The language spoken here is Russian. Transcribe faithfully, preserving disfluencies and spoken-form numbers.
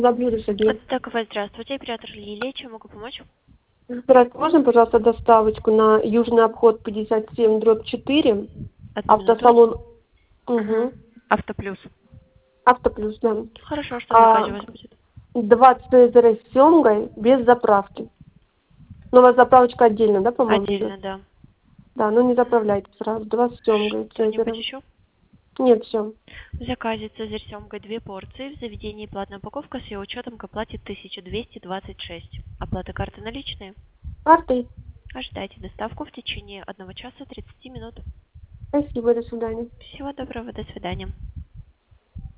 За блюдо сегодня. Такова, здравствуйте, оператор Лилия, чем могу помочь? Здравствуйте, можно, пожалуйста, доставочку на Южный обход пятьдесят семь дробь четыре, Одну минуту. автосалон, Угу. угу, Автоплюс. Автоплюс, да. Хорошо, что в заказе у А, вас будет? два цезаря с семгой без заправки. Но у вас заправочка отдельно, да, по-моему, Отдельно, идет? да. Да, ну не заправляйте сразу. Два с семгой Что-нибудь цезарем. еще? Нет, все. В заказе цезарь с семгой две порции, в заведении платная упаковка с ее учетом к оплате тысяча двести двадцать шесть. Оплата карты наличные. Картой. Ожидайте доставку в течение одного часа тридцати минут. Спасибо, до свидания. Всего доброго, до свидания.